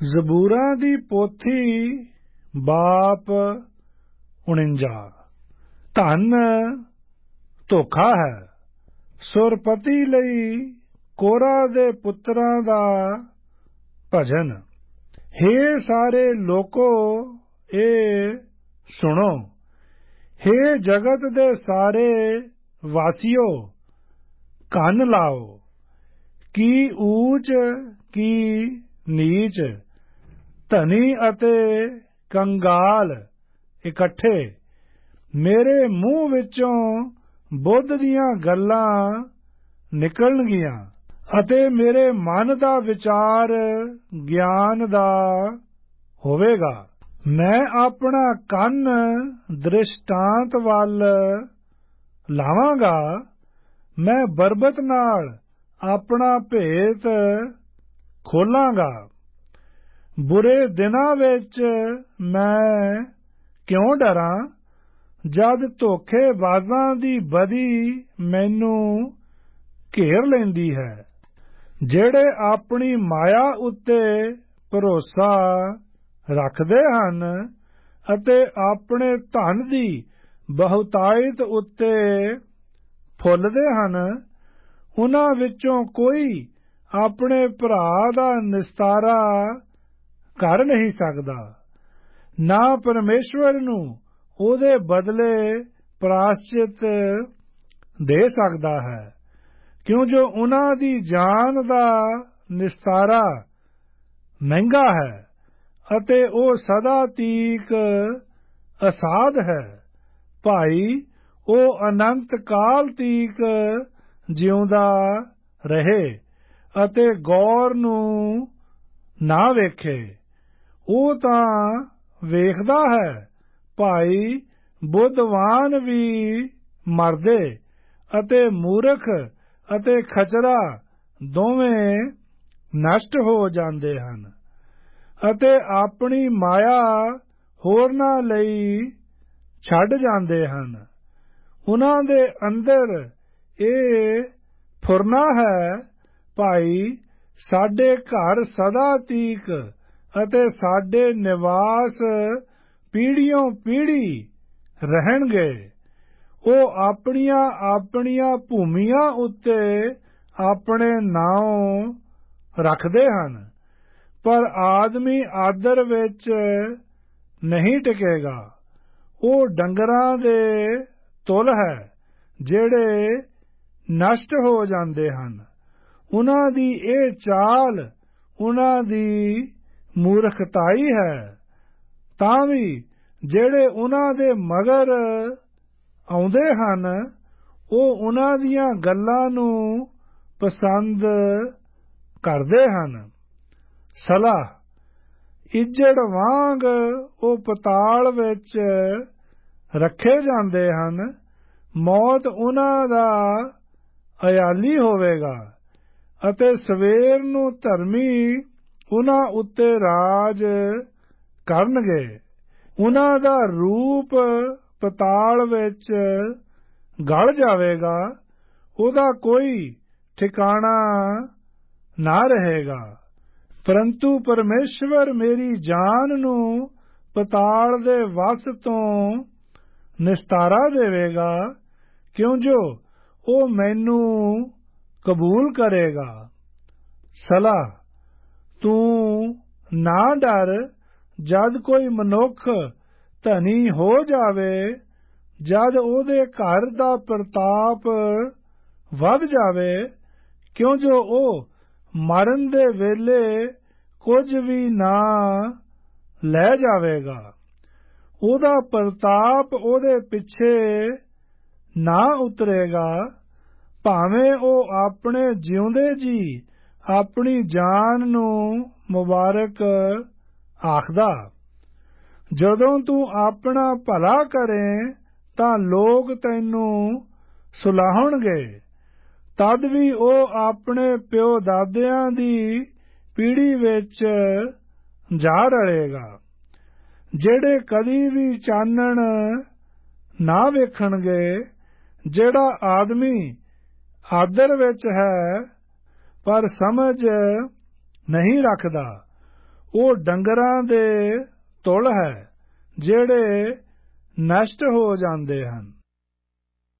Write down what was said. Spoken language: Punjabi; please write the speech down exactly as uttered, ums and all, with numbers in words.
ਜ਼ਬੂਰਾਂ ਦੀ ਪੋਥੀ ਬਾਪ ਉਣੰਜਾ। ਧਨ ਧੋਖਾ ਹੈ ਸੁਰਪਤੀ ਲਈ ਕੋਰਾ ਦੇ ਪੁੱਤਰਾਂ ਦਾ ਭਜਨ। ਹੇ ਸਾਰੇ ਲੋਕੋ ਇਹ ਸੁਣੋ, ਹੇ ਜਗਤ ਦੇ ਸਾਰੇ ਵਾਸੀਓ ਕੰਨ ਲਾਓ। ਕੀ ਊਚ ਕੀ ਨੀਚ, ਧਨੀ ਅਤੇ ਕੰਗਾਲ ਇਕੱਠੇ ਮੇਰੇ ਮੂੰਹ ਵਿੱਚੋਂ ਬੁੱਧ ਦੀਆਂ ਗੱਲਾਂ ਨਿਕਲਣਗੀਆਂ ਅਤੇ ਮੇਰੇ ਮਨ ਦਾ ਵਿਚਾਰ ਗਿਆਨ ਦਾ ਹੋਵੇਗਾ। ਮੈਂ ਆਪਣਾ ਕੰਨ ਦ੍ਰਿਸ਼ਟਾਂਤ ਵੱਲ ਲਾਵਾਂਗਾ, ਮੈਂ ਬਰਬਤ ਨਾਲ ਆਪਣਾ ਭੇਤ ਖੋਲਾਂਗਾ। ਬੁਰੇ ਦਿਨਾਂ ਵਿੱਚ ਮੈਂ ਕਿਉਂ ਡਰਾਂ, ਜਦ ਧੋਖੇਬਾਜ਼ਾਂ ਦੀ ਬਦੀ ਮੈਨੂੰ ਘੇਰ ਲੈਂਦੀ ਹੈ। ਜਿਹੜੇ ਆਪਣੀ ਮਾਇਆ ਉੱਤੇ ਭਰੋਸਾ ਰੱਖਦੇ ਹਨ ਅਤੇ ਆਪਣੇ ਧਨ ਦੀ ਬਹੁਤਾਇਤ ਉੱਤੇ ਫੁੱਲਦੇ ਹਨ, ਉਨ੍ਹਾਂ ਵਿੱਚੋਂ ਕੋਈ ਆਪਣੇ ਭਰਾ ਦਾ ਨਿਸਤਾਰਾ ਕਰ ਨਹੀਂ ਸਕਦਾ, ਨਾ ਪਰਮੇਸ਼ਵਰ ਨੂੰ ਉਹਦੇ ਬਦਲੇ ਪ੍ਰਾਸ਼ਚਿਤ ਦੇ ਸਕਦਾ ਹੈ। ਕਿਉਂ ਜੋ ਉਨ੍ਹਾਂ ਦੀ ਜਾਨ ਦਾ ਨਿਸਤਾਰਾ ਮਹਿੰਗਾ ਹੈ ਅਤੇ ਉਹ ਸਦਾ ਤੀਕ ਅਸਾਧ ਹੈ। ਭਾਈ ਉਹ ਅਨੰਤ ਕਾਲ ਤੀਕ ਜਿਉਂਦਾ ਰਹੇ ਅਤੇ ਗੌਰ ਨੂੰ ਨਾ ਵੇਖੇ। ਉਹ ਤਾਂ ਵੇਖਦਾ ਹੈ, ਭਾਈ ਬੁੱਧਵਾਨ ਵੀ ਮਰਦੇ ਅਤੇ ਮੂਰਖ ਅਤੇ ਖਚਰਾ ਦੋਵੇਂ ਨਸ਼ਟ ਹੋ ਜਾਂਦੇ ਹਨ ਅਤੇ ਆਪਣੀ ਮਾਇਆ ਹੋਰਨਾਂ ਲਈ ਛੱਡ ਜਾਂਦੇ ਹਨ। ਉਨ੍ਹਾਂ ਦੇ ਅੰਦਰ ਇਹ ਫੁਰਨਾ ਹੈ, ਭਾਈ ਸਾਡੇ ਘਰ ਸਦਾ ਤੀਕ ਅਤੇ ਸਾਡੇ ਨਿਵਾਸ ਪੀੜ੍ਹੀਓਂ ਪੀੜ੍ਹੀ ਰਹਿਣਗੇ। ਉਹ ਆਪਣੀਆਂ ਆਪਣੀਆਂ ਭੂਮੀਆਂ ਉੱਤੇ ਆਪਣੇ ਨਾਉ ਰੱਖਦੇ ਹਨ, ਪਰ ਆਦਮੀ ਆਦਰ ਵਿੱਚ ਨਹੀਂ ਟਿਕੇਗਾ। ਉਹ ਡੰਗਰਾਂ ਦੇ ਤੁਲ ਹੈ ਜਿਹੜੇ ਨਸ਼ਟ ਹੋ ਜਾਂਦੇ ਹਨ। ਉਨ੍ਹਾਂ ਦੀ ਇਹ ਚਾਲ ਉਨ੍ਹਾਂ ਦੀ ਮੂਰਖਤਾਈ ਹੈ। ਤਾਂ ਵੀ ਜਿਹੜੇ ਉਨ੍ਹਾਂ ਦੇ ਮਗਰ ਆਉਂਦੇ ਹਨ, ਉਹ ਉਨ੍ਹਾਂ ਦੀਆਂ ਗੱਲਾਂ ਨੂੰ ਪਸੰਦ ਕਰਦੇ ਹਨ। ਸਲਾਹ ਇੱਜੜ ਵਾਂਗ ਉਹ ਪਤਾਲ ਵਿੱਚ ਰੱਖੇ ਜਾਂਦੇ ਹਨ। ਮੌਤ ਉਨ੍ਹਾਂ ਦਾ ਅਯਾਲੀ ਹੋਵੇਗਾ ਅਤੇ ਸਵੇਰ ਨੂੰ ਧਰਮੀ ਉਨ੍ਹਾਂ ਉੱਤੇ ਰਾਜ ਕਰਨਗੇ। ਉਨ੍ਹਾਂ ਦਾ ਰੂਪ ਪਤਾਲ ਵਿੱਚ ਗਲ ਜਾਵੇਗਾ, ਉਹਦਾ ਕੋਈ ਠਿਕਾਣਾ ਨਾ ਰਹੇਗਾ। ਪਰੰਤੂ ਪਰਮੇਸ਼ਵਰ ਮੇਰੀ ਜਾਨ ਨੂੰ ਪਤਾਲ ਦੇ ਵੱਸ ਤੋਂ ਨਿਸਤਾਰਾ ਦੇਵੇਗਾ, ਕਿਉਂ ਜੋ ਉਹ ਮੈਨੂੰ ਕਬੂਲ ਕਰੇਗਾ। ਸਲਾਹ ਤੂੰ ਨਾ ਡਰ, ਜਦ ਕੋਈ ਮਨੁੱਖ ਧਨੀ ਹੋ ਜਾਵੇ, ਜਦ ਉਹਦੇ ਘਰ ਦਾ ਪ੍ਰਤਾਪ ਵਧ ਜਾਵੇ, ਕਿਉਂ ਜੋ ਉਹ ਮਰਨ ਦੇ ਵੇਲੇ ਕੁਝ ਵੀ ਨਾ ਲੈ ਜਾਵੇਗਾ। ਉਹਦਾ ਪ੍ਰਤਾਪ ਉਹਦੇ ਪਿੱਛੇ ਨਾ ਉਤਰੇਗਾ, ਭਾਵੇਂ ਉਹ ਆਪਣੇ ਜਿਉਂਦੇ ਜੀ ਆਪਣੀ ਜਾਨ ਨੂੰ ਮੁਬਾਰਕ ਆਖਦਾ। ਜਦੋਂ ਤੂੰ ਆਪਣਾ ਭਲਾ ਕਰੇ ਤਾਂ ਲੋਕ ਤੈਨੂੰ ਸੁਲਾਹਣਗੇ, ਤਦ ਵੀ ਉਹ ਆਪਣੇ ਪਿਓ ਦਾਦਿਆਂ ਦੀ ਪੀੜ੍ਹੀ ਵਿੱਚ ਜਾ ਰਲੇਗਾ। ਜਿਹੜੇ ਕਦੀ ਵੀ ਚਾਨਣ ਨਾ ਵੇਖਣਗੇ, ਜਿਹੜਾ ਆਦਮੀ ਆਦਰ ਵਿੱਚ ਹੈ ਪਰ ਸਮਝ ਨਹੀਂ ਰੱਖਦਾ, ਉਹ ਡੰਗਰਾਂ ਦੇ ਤੁਲ ਹੈ ਜਿਹੜੇ ਨਸ਼ਟ ਹੋ ਜਾਂਦੇ ਹਨ।